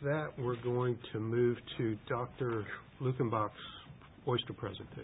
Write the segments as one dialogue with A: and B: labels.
A: that, we're going to move to Dr. Lukenbach's oyster presentation.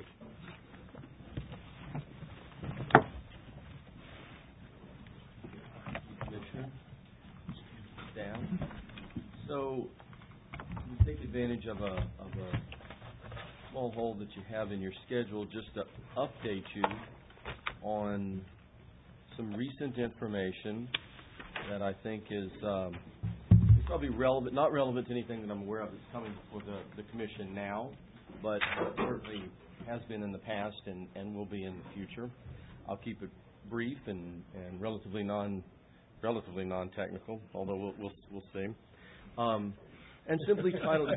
B: Down. So we take advantage of a small hole that you have in your schedule just to update you on some recent information that I think is probably relevant, not relevant to anything that I'm aware of that's coming before the Commission now, but certainly has been in the past and will be in the future. I'll keep it brief and relatively non-technical, although we'll see. And simply titled,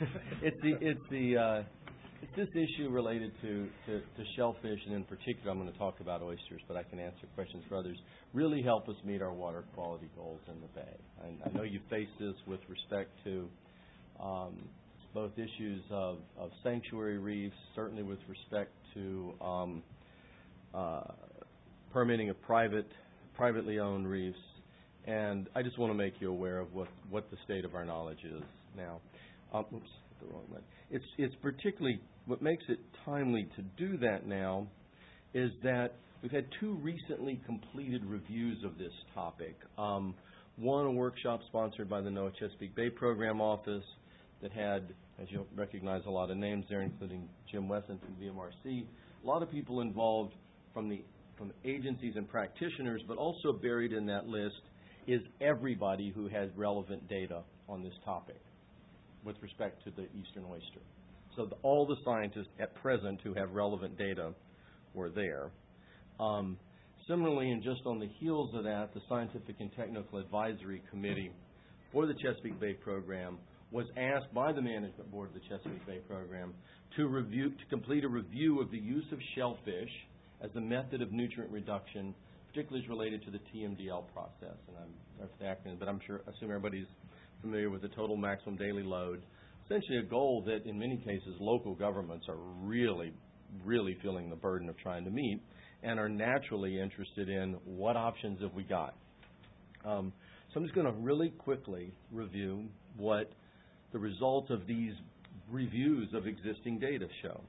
B: it's this issue related to shellfish, and in particular, I'm going to talk about oysters, but I can answer questions for others. Really help us meet our water quality goals in the Bay. I know you face this with respect to both issues of sanctuary reefs, certainly with respect to permitting of privately owned reefs, and I just want to make you aware of what the state of our knowledge is now. Oops, the wrong one. It's particularly what makes it timely to do that now is that we've had two recently completed reviews of this topic. One, a workshop sponsored by the NOAA Chesapeake Bay Program Office that had, as you'll recognize, a lot of names there, including Jim Wesson from VMRC. A lot of people involved from agencies and practitioners, but also buried in that list is everybody who has relevant data on this topic with respect to the eastern oyster. So all the scientists at present who have relevant data were there. Similarly, and just on the heels of that, the Scientific and Technical Advisory Committee for the Chesapeake Bay Program was asked by the Management Board of the Chesapeake Bay Program to complete a review of the use of shellfish as a method of nutrient reduction, particularly as related to the TMDL process. And I'm the acronym, but I assume everybody's familiar with the total maximum daily load. Essentially a goal that in many cases local governments are really feeling the burden of trying to meet and are naturally interested in what options have we got. So I'm just going to really quickly review what the results of these reviews of existing data show.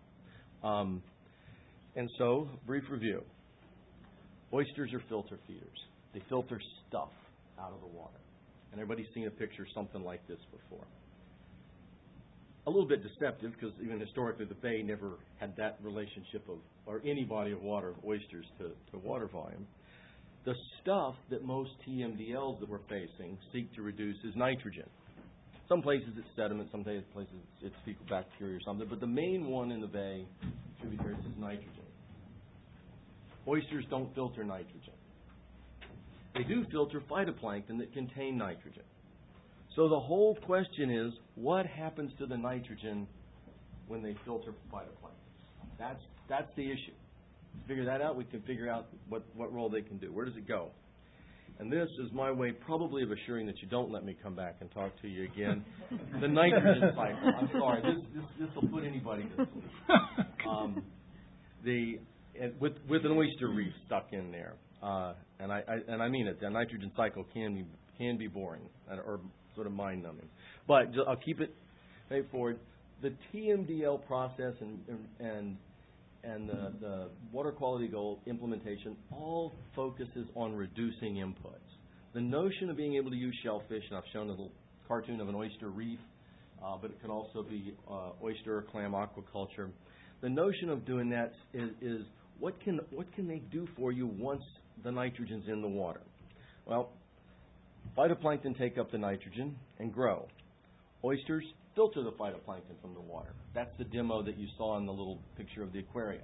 B: And so, brief review. Oysters are filter feeders. They filter stuff out of the water. And everybody's seen a picture of something like this before. A little bit deceptive because even historically the Bay never had that relationship or any body of water of oysters to water volume. The stuff that most TMDLs that we're facing seek to reduce is nitrogen. Some places it's sediment, some places it's fecal bacteria or something, but the main one in the Bay, tributaries, is nitrogen. Oysters don't filter nitrogen. They do filter phytoplankton that contain nitrogen. So the whole question is, what happens to the nitrogen when they filter phytoplankton? That's the issue. Figure that out, we can figure out what role they can do. Where does it go? And this is my way probably of assuring that you don't let me come back and talk to you again. The nitrogen cycle. I'm sorry, this will put anybody to sleep. With an oyster reef stuck in there, and I mean it. The nitrogen cycle can be boring or sort of mind-numbing, but I'll keep it straightforward. The TMDL process and the water quality goal implementation all focuses on reducing inputs. The notion of being able to use shellfish, and I've shown a little cartoon of an oyster reef, but it can also be oyster or clam aquaculture. The notion of doing that is what can they do for you once the nitrogen's in the water? Well, phytoplankton take up the nitrogen and grow. Oysters filter the phytoplankton from the water. That's the demo that you saw in the little picture of the aquarium.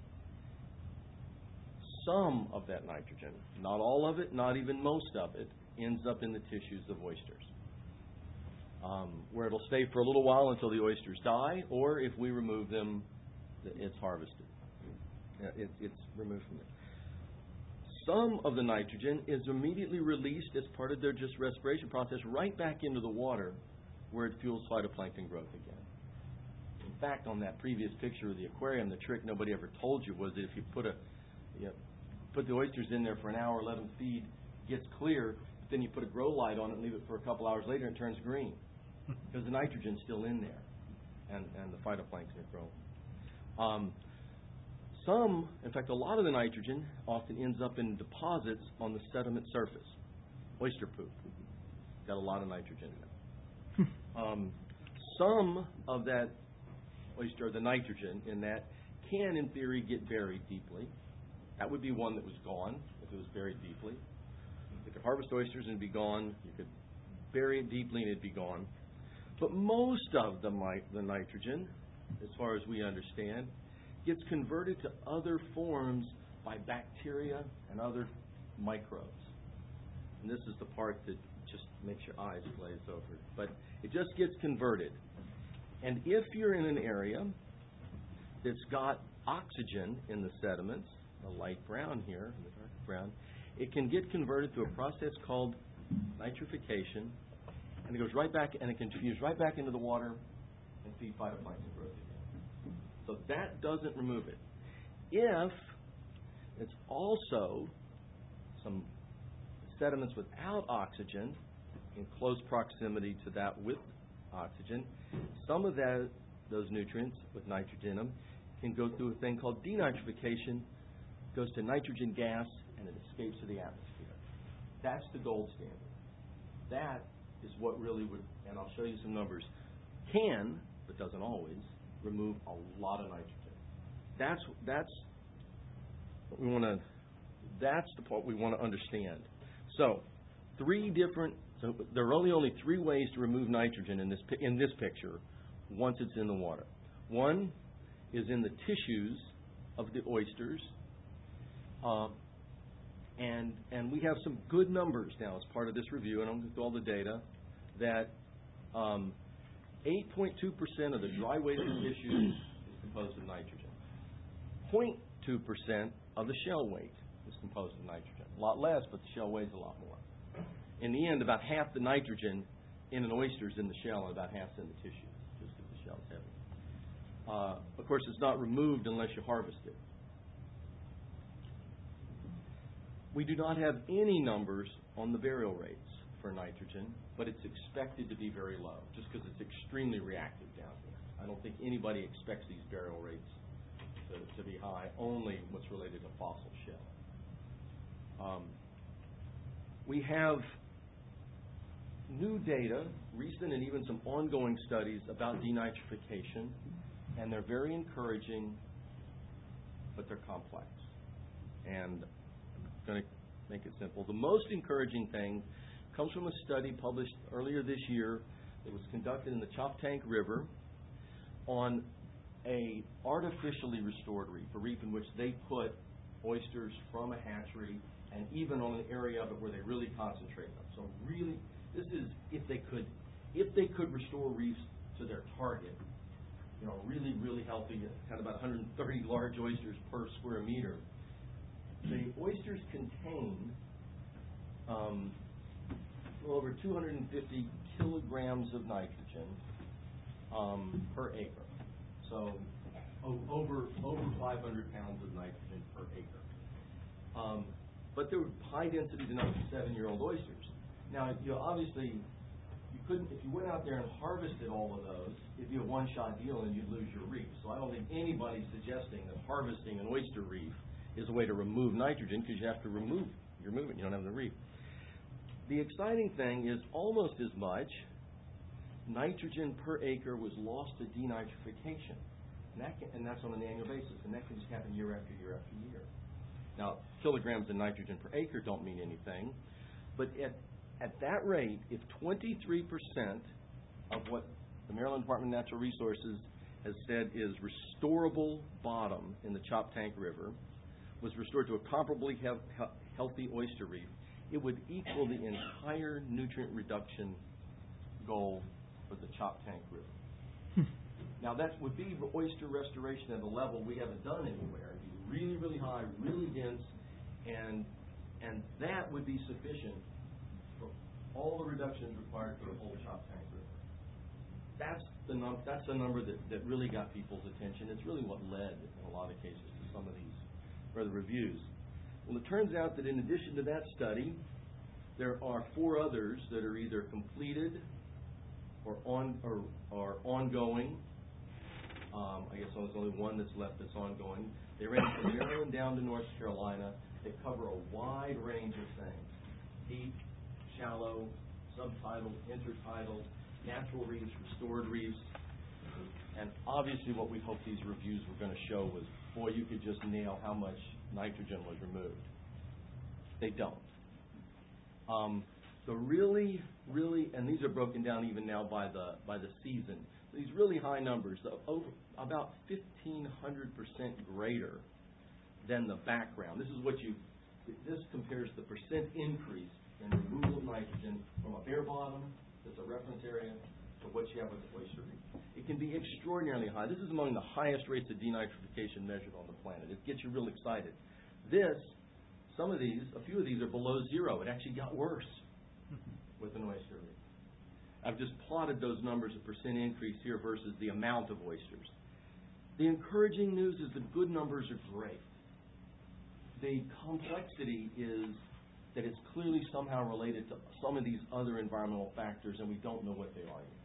B: Some of that nitrogen, not all of it, not even most of it, ends up in the tissues of oysters, where it'll stay for a little while until the oysters die, or if we remove them, it's harvested. It's removed from there. Some of the nitrogen is immediately released as part of their just respiration process right back into the water where it fuels phytoplankton growth again. In fact, on that previous picture of the aquarium, the trick nobody ever told you was that if you put the oysters in there for an hour, let them feed, it gets clear, but then you put a grow light on it and leave it for a couple hours later and it turns green. because the nitrogen's still in there, and the phytoplankton are growing. In fact, a lot of the nitrogen often ends up in deposits on the sediment surface. Oyster poop got a lot of nitrogen in it. Some of that oyster, the nitrogen in that, can, in theory, get buried deeply. That would be one that was gone if it was buried deeply. You could harvest oysters and it'd be gone. You could bury it deeply and it'd be gone. But most of the nitrogen, as far as we understand, gets converted to other forms by bacteria and other microbes. And this is the part that just makes your eyes glaze over. But it just gets converted. And if you're in an area that's got oxygen in the sediments, the light brown here, the dark brown, it can get converted through a process called nitrification, and it goes right back, and it can fuse right back into the water and feed phytoplankton growth again. So that doesn't remove it. If it's also some sediments without oxygen in close proximity to that with oxygen, some of those nutrients with nitrogen in them can go through a thing called denitrification, goes to nitrogen gas, and it escapes to the atmosphere. That's the gold standard. That is what really would, and I'll show you some numbers, can, but doesn't always, remove a lot of nitrogen. That's what we want to. That's the part we want to understand. So, there are only three ways to remove nitrogen in this picture once it's in the water. One is in the tissues of the oysters, and we have some good numbers now as part of this review, and I'm going to go through all the data, that 8.2% of the dry wasted tissues is composed of nitrogen. 0.2% of the shell weight is composed of nitrogen. A lot less, but the shell weighs a lot more. In the end, about half the nitrogen in an oyster is in the shell and about half is in the tissue, just because the shell is heavy. Of course, it's not removed unless you harvest it. We do not have any numbers on the burial rates for nitrogen, but it's expected to be very low, just because it's extremely reactive down here. I don't think anybody expects these burial rates to be high, only what's related to fossil shell. We have new data, recent and even some ongoing studies about denitrification, and they're very encouraging, but they're complex. And I'm going to make it simple. The most encouraging thing comes from a study published earlier this year that was conducted in the Choptank River on a artificially restored reef, a reef in which they put oysters from a hatchery and even on an area of it where they really concentrate them. So really, this is if they could restore reefs to their target, really, really healthy, kind of about 130 large oysters per square meter. The oysters contain over 250 kilograms of nitrogen per acre. So over 500 pounds of nitrogen per acre. But they were high density enough for 7-year-old oysters. Now, obviously, you couldn't, if you went out there and harvested all of those, it'd be a one-shot deal and you'd lose your reef. So I don't think anybody's suggesting that harvesting an oyster reef is a way to remove nitrogen, because you have to remove it. You don't have the reef. The exciting thing is almost as much nitrogen per acre was lost to denitrification. And that's on an annual basis, and that can just happen year after year after year. Now, kilograms of nitrogen per acre don't mean anything, but at that rate, if 23% of what the Maryland Department of Natural Resources has said is restorable bottom in the Choptank River was restored to a comparably healthy oyster reef, it would equal the entire nutrient reduction goal for the Choptank River. Now, that would be oyster restoration at a level we haven't done anywhere. It'd be really, really high, really dense, and that would be sufficient for all the reductions required for the whole Choptank River. That's the number that really got people's attention. It's really what led, in a lot of cases, to some of these further reviews. Well, it turns out that in addition to that study, there are 4 others that are either completed are ongoing. I guess there's only one that's left that's ongoing. They range from Maryland down to North Carolina. They cover a wide range of things: deep, shallow, subtidal, intertidal, natural reefs, restored reefs. And obviously what we hoped these reviews were going to show was, boy, you could just nail how much nitrogen was removed. They don't. The really, and these are broken down even now by the season. These really high numbers, over about 1,500% greater than the background. This compares the percent increase in removal of nitrogen from a bare bottom, that's a reference area, to what you have with the oyster reef. It can be extraordinarily high. This is among the highest rates of denitrification measured on the planet. It gets you real excited. A few of these are below zero. It actually got worse with an oyster reef. I've just plotted those numbers of percent increase here versus the amount of oysters. The encouraging news is the good numbers are great. The complexity is that it's clearly somehow related to some of these other environmental factors, and we don't know what they are yet.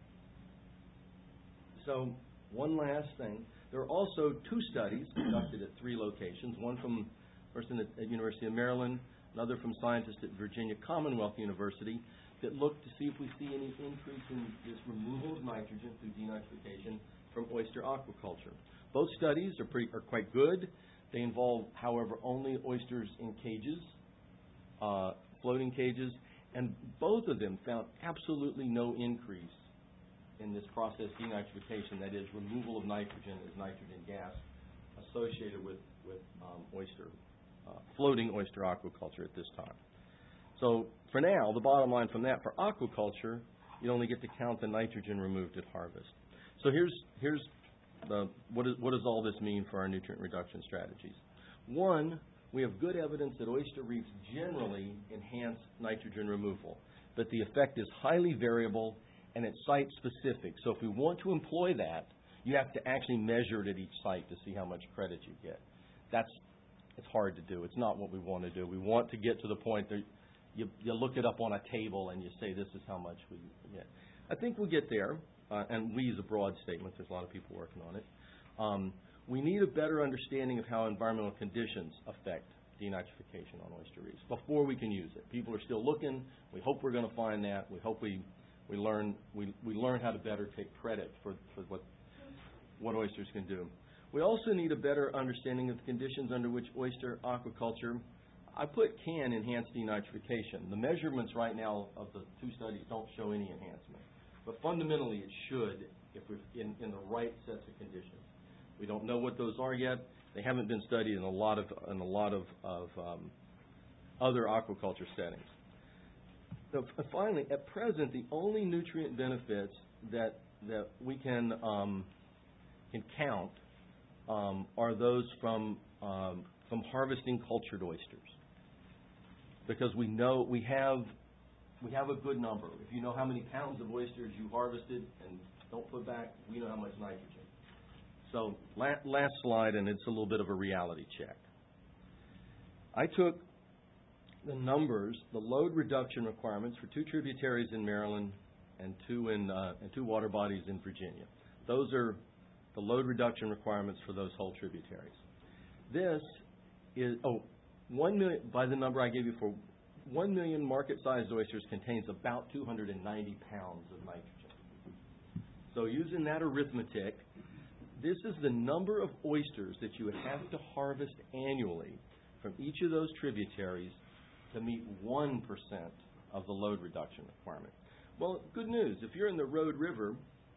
B: So, one last thing. There are also two studies conducted at 3 locations, one from at University of Maryland, another from scientists at Virginia Commonwealth University, that look to see if we see any increase in this removal of nitrogen through denitrification from oyster aquaculture. Both studies are quite good. They involve, however, only oysters in cages, floating cages, and both of them found absolutely no increase in this process denitrification, that is, removal of nitrogen as nitrogen gas associated with floating oyster aquaculture at this time. So for now, the bottom line from that, for aquaculture, you only get to count the nitrogen removed at harvest. So here's what does all this mean for our nutrient reduction strategies? One, we have good evidence that oyster reefs generally enhance nitrogen removal, but the effect is highly variable and it's site-specific. So if we want to employ that, you have to actually measure it at each site to see how much credit you get. It's hard to do. It's not what we want to do. We want to get to the point that you look it up on a table and you say, this is how much we get. I think we'll get there, and we is a broad statement. There's a lot of people working on it. We need a better understanding of how environmental conditions affect denitrification on oyster reefs before we can use it. People are still looking. We hope we're going to find that. We hope we learn how to better take credit for what oysters can do. We also need a better understanding of the conditions under which oyster aquaculture, I put can enhance denitrification. The measurements right now of the 2 studies don't show any enhancement. But fundamentally it should if we're in the right sets of conditions. We don't know what those are yet. They haven't been studied in a lot of other aquaculture settings. So finally, at present, the only nutrient benefits that we can count are those from harvesting cultured oysters, because we know we have a good number. If you know how many pounds of oysters you harvested and don't put back, we know how much nitrogen. So last slide, and it's a little bit of a reality check. I took the numbers, the load reduction requirements for 2 tributaries in Maryland and 2 water bodies in Virginia. Those are the load reduction requirements for those whole tributaries. This is 1 million, by the number I gave you, for 1 million market-sized oysters contains about 290 pounds of nitrogen. So using that arithmetic, this is the number of oysters that you would have to harvest annually from each of those tributaries to meet 1% of the load reduction requirement. Well, good news. If you're in the Road River,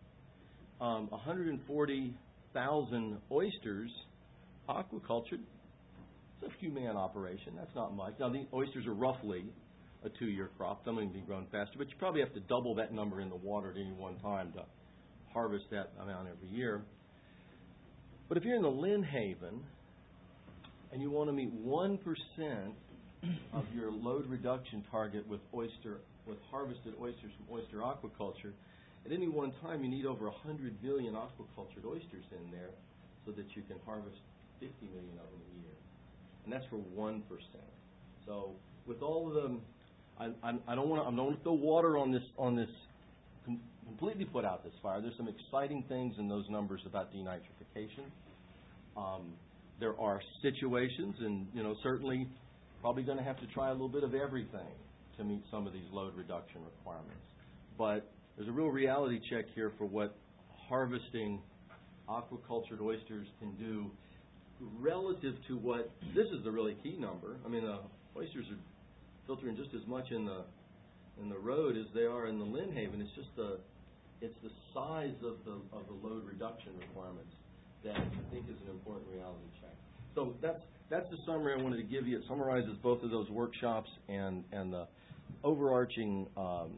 B: 140,000 oysters, aquaculture, it's a few-man operation. That's not much. Now, the oysters are roughly a 2-year crop. Some of them can be grown faster, but you probably have to double that number in the water at any one time to harvest that amount every year. But if you're in the Lynn Haven and you want to meet 1% of your load reduction target with harvested oysters from oyster aquaculture, at any one time you need over 100 million aquacultured oysters in there so that you can harvest 50 million of them a year. And that's for 1%. So with all of them, I don't want to throw water on this completely put out this fire. There's some exciting things in those numbers about denitrification. There are situations, and certainly probably going to have to try a little bit of everything to meet some of these load reduction requirements. But there's a real reality check here for what harvesting aquacultured oysters can do relative to what, this is the really key number. I mean, oysters are filtering just as much in the road as they are in the Lynn Haven. It's just the size of the load reduction requirements that I think is an important reality check. So that's the summary I wanted to give you. It summarizes both of those workshops and the overarching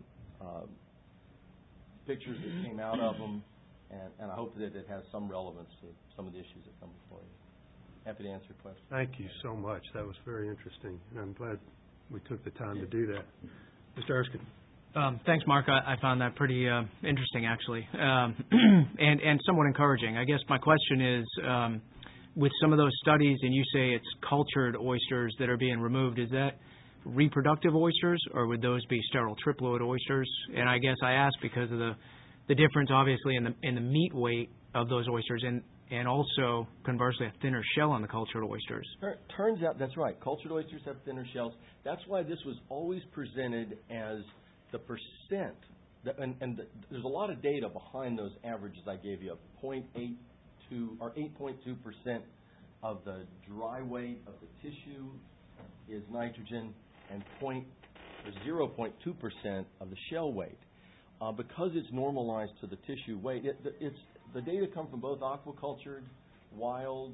B: pictures that came out of them, and I hope that it has some relevance to some of the issues that come before you. Happy to answer questions.
A: Thank you so much. That was very interesting, and I'm glad we took the time to do that. Mr. Erskine.
C: Thanks, Mark. I found that pretty interesting, actually, and somewhat encouraging. I guess my question is, with some of those studies, and you say it's cultured oysters that are being removed, is that reproductive oysters, or would those be sterile triploid oysters? And I guess I ask because of the difference, obviously, in the meat weight of those oysters, and also, conversely, a thinner shell on the cultured oysters.
B: Turns out that's right. Cultured oysters have thinner shells. That's why this was always presented as the percent, and there's a lot of data behind those averages I gave you, of 0.82 or 8.2% of the dry weight of the tissue is nitrogen, and 0.2% of the shell weight. Because it's normalized to the tissue weight, the data come from both aquacultured, wild,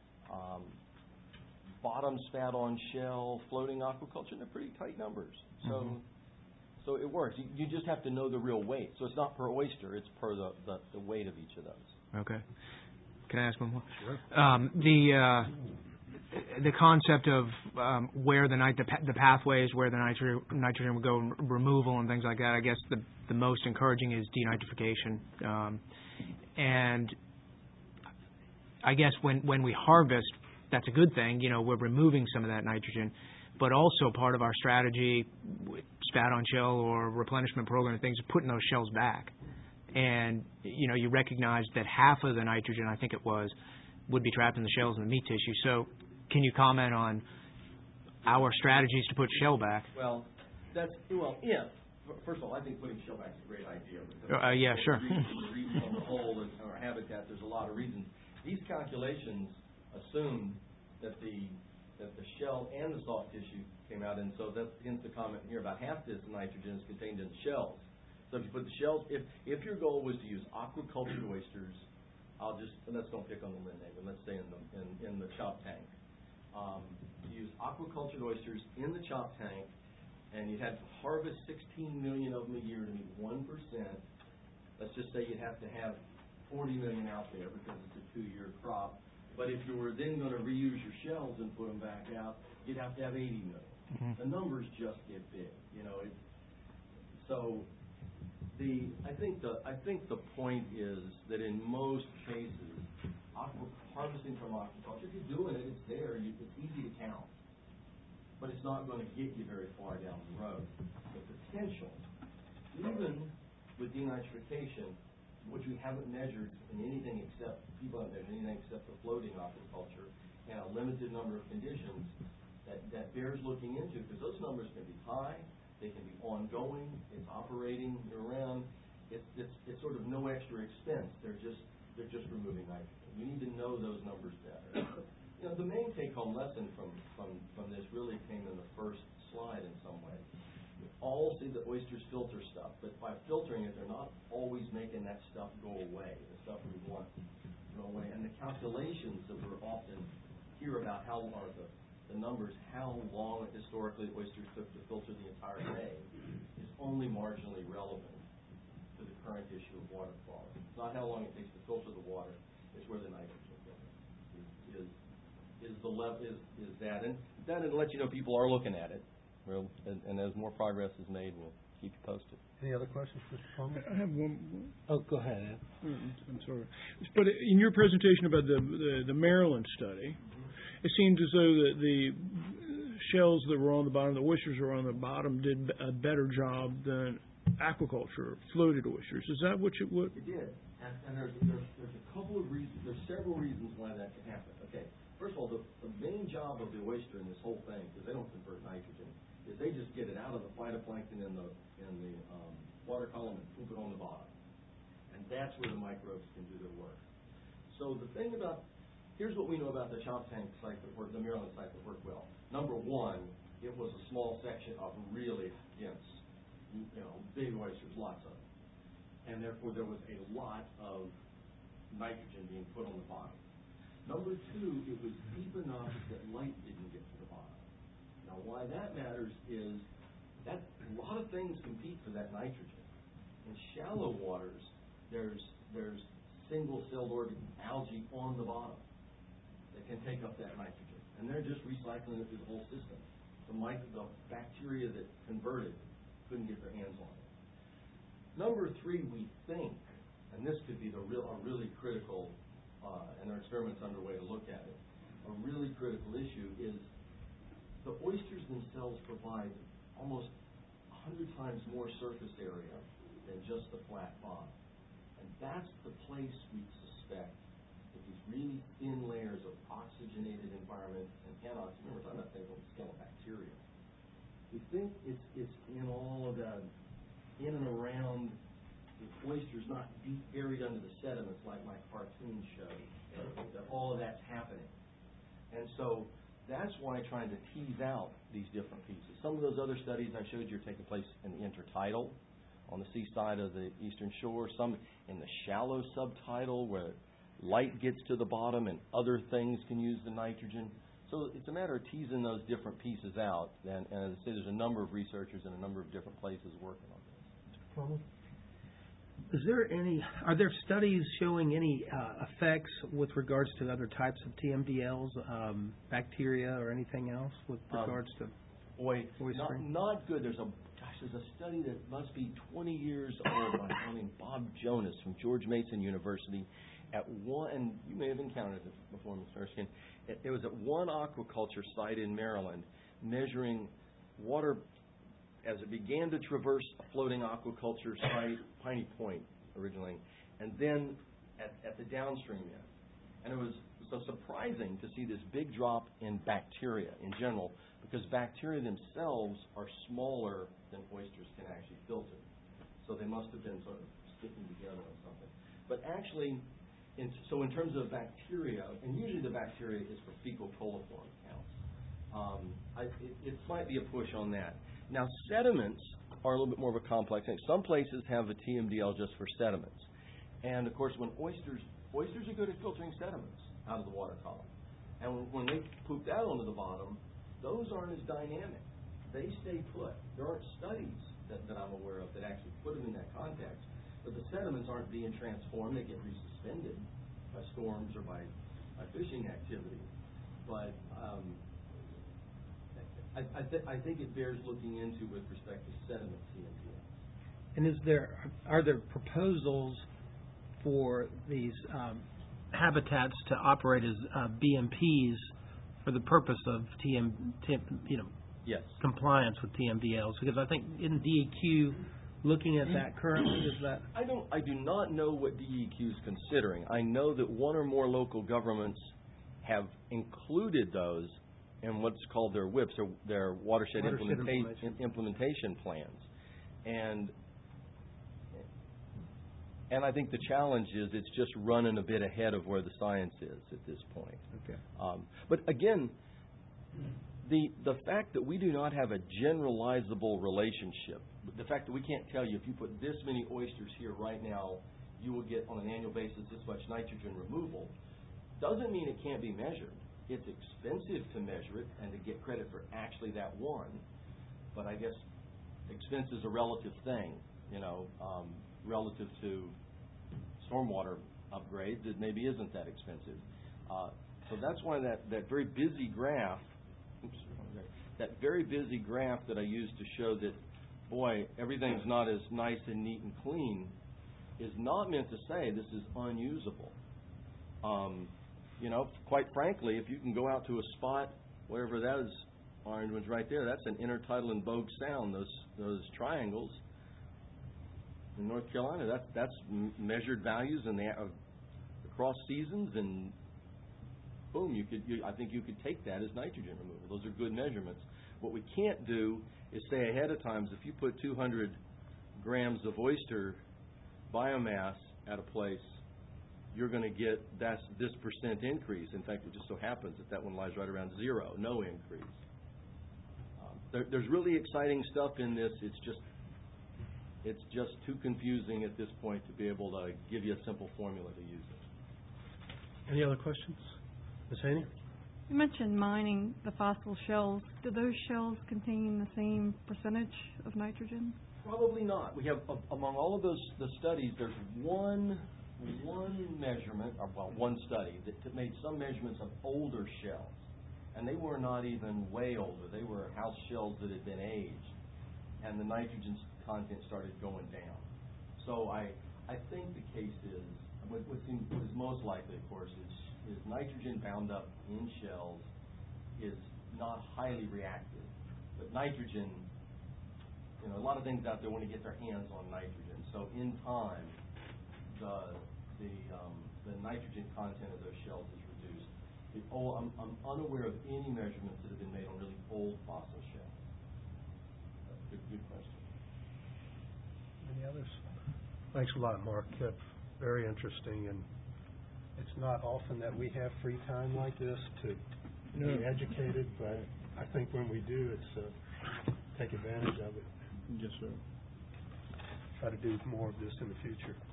B: bottom spat on shell, floating aquaculture, and they're pretty tight numbers. So it works. You just have to know the real weight. So it's not per oyster, it's per the weight of each of those.
C: Okay. Can I ask one more?
B: Sure.
C: The concept of where the pathways where the nitrogen would go, removal and things like that, I guess the most encouraging is denitrification. And I guess when we harvest, that's a good thing. We're removing some of that nitrogen. But also part of our strategy, spat on shell or replenishment program and things, is putting those shells back. And, you recognize that half of the nitrogen, I think it was, would be trapped in the shells and the meat tissue. So can you comment on our strategies to put shell back?
B: Yeah. First of all, I think putting shell back is a great idea.
C: Yeah, sure.
B: The reason on the whole in our habitat, there's a lot of reasons. These calculations assume that the shell and the soft tissue came out, and so that's hence the comment here about half this nitrogen is contained in the shells. So if you put the shells, if your goal was to use aquacultured oysters, let's don't pick on the Lynn Haven. Let's stay in the chop tank. Use aquacultured oysters in the chop tank, and you had to harvest 16 million of them a year to meet 1%. Let's just say you'd have to have 40 million out there because it's a 2-year crop. But if you were then going to reuse your shells and put them back out, you'd have to have 80 million. Mm-hmm. The numbers just get big, I think the point is that in most cases, harvesting from aquaculture, if you're doing it, it's there. It's easy to count, but it's not going to get you very far down the road. The potential, even with denitrification, which we haven't measured in anything except, people haven't measured anything except for floating aquaculture and a limited number of conditions that bears looking into, because those numbers can be high, they can be ongoing, it's operating year-round, it's sort of no extra expense, they're just removing nitrogen. We need to know those numbers better. The main take-home lesson from this really came in the first slide in some way. We all see that oysters filter stuff, but by filtering it, they're not always making that stuff go away, the stuff we want to go away. And the calculations that we're often hear about how are the numbers, how long historically oysters took to filter the entire day is only marginally relevant to the current issue of water quality. It's not how long it takes to filter the water, it's where the nitrogen is the level, is that. And that will let you know people are looking at it. And as more progress is made, we'll keep you posted.
A: Any other questions, Mr. Palmer?
D: I have one.
A: Oh, go ahead, Ed.
D: I'm sorry. But in your presentation about the Maryland study, it seemed as though that the shells that were on the bottom, the oysters that were on the bottom, did a better job than aquaculture, floated oysters. Is that what you would?
B: It did, and there's a couple of reasons. There's several reasons why that can happen. Okay, first of all, the main job of the oyster in this whole thing, because they don't convert nitrogen, is they just get it out of the phytoplankton in the water column and poop it on the bottom, and that's where the microbes can do their work. So the thing about here's what we know about the Choptank site that worked, the Maryland site that worked well. Number one, it was a small section of really dense, big oysters, lots of them. And therefore there was a lot of nitrogen being put on the bottom. Number two, it was deep enough that light didn't get to the bottom. Now why that matters is that a lot of things compete for that nitrogen. In shallow waters, there's single-celled algae on the bottom that can take up that nitrogen. And they're just recycling it through the whole system. The bacteria that converted couldn't get their hands on it. Number three, we think, and this could be a really critical, and there are experiments underway to look at it, a really critical issue is the oysters themselves provide almost 100 times more surface area than just the flat bottom. And that's the place we suspect that these really thin layers of oxygenated environment and anox, remember, we're talking about things like skeletal bacteria. We think it's in all of the, in and around the oysters, not deep buried under the sediments like my cartoon showed, that all of that's happening. And so that's why trying to tease out these different pieces. Some of those other studies I showed you are taking place in the intertidal, on the seaside of the eastern shore, some in the shallow subtidal where light gets to the bottom and other things can use the nitrogen. So it's a matter of teasing those different pieces out. And as I say, there's a number of researchers in a number of different places working on this.
E: Are there studies showing any effects with regards to other types of TMDLs, bacteria or anything else with regards to oystering?
B: Not good. There's a study that must be 20 years old by a guy named Bob Jonas from George Mason University and you may have encountered it before, Mr. Erskine. It was at one aquaculture site in Maryland measuring water as it began to traverse a floating aquaculture site, Piney Point originally, and then at the downstream end. And it was so surprising to see this big drop in bacteria in general, because bacteria themselves are smaller than oysters can actually filter. So they must have been sort of sticking together or something. But actually, in terms of bacteria, and usually the bacteria is for fecal coliform counts, it might be a push on that. Now, sediments are a little bit more of a complex thing. Some places have a TMDL just for sediments. And, of course, when oysters are good at filtering sediments out of the water column. And when they poop out onto the bottom, those aren't as dynamic. They stay put. There aren't studies that I'm aware of that actually put them in that context. But the sediments aren't being transformed. They get resuspended by storms or by fishing activity. But I think it bears looking into with respect to sediment TMDL.
E: And are there proposals for these habitats to operate as BMPs for the purpose of
B: Yes.
E: compliance with TMDLs? Because I think in DEQ looking at that currently, is that?
B: I do not know what DEQ is considering. I know that one or more local governments have included those in what's called their WIPs, or their watershed implementation plans. And I think the challenge is it's just running a bit ahead of where the science is at this point.
E: Okay.
B: But again, the fact that we do not have a generalizable relationship, the fact that we can't tell you if you put this many oysters here right now, you will get on an annual basis this much nitrogen removal, doesn't mean it can't be measured. It's expensive to measure it and to get credit for actually that one, but I guess expense is a relative thing, relative to stormwater upgrades. It maybe isn't that expensive. So that's why that very busy graph, that I used to show that, boy, everything's not as nice and neat and clean, is not meant to say this is unusable. Quite frankly, if you can go out to a spot, wherever those orange ones right there, that's an intertidal and Bogue Sound, those triangles. in North Carolina. That's measured values and across seasons, and boom, I think you could take that as nitrogen removal. Those are good measurements. What we can't do is say ahead of time, if you put 200 grams of oyster biomass at a place, you're going to get this % increase. In fact, it just so happens that one lies right around 0, no increase. There's really exciting stuff in this. It's just too confusing at this point to be able to give you a simple formula to use it.
A: Any other questions? Ms. Haney?
F: You mentioned mining the fossil shells. Do those shells contain the same percentage of nitrogen?
B: Probably not. We have, among all of the studies, there's one measurement, or one study that made some measurements of older shells. And they were not even way older. They were house shells that had been aged. And the nitrogen content started going down. So I think the case is, what is most likely, of course, is nitrogen bound up in shells is not highly reactive. But nitrogen, a lot of things out there want to get their hands on nitrogen. So in time, the nitrogen content of those shells is reduced. I'm unaware of any measurements that have been made on really old fossil shells. Good question.
A: Any others? Thanks a lot, Mark. Very interesting, and it's not often that we have free time like this to be educated, but I think when we do, it's take advantage of it.
D: Yes, sir.
A: Try to do more of this in the future.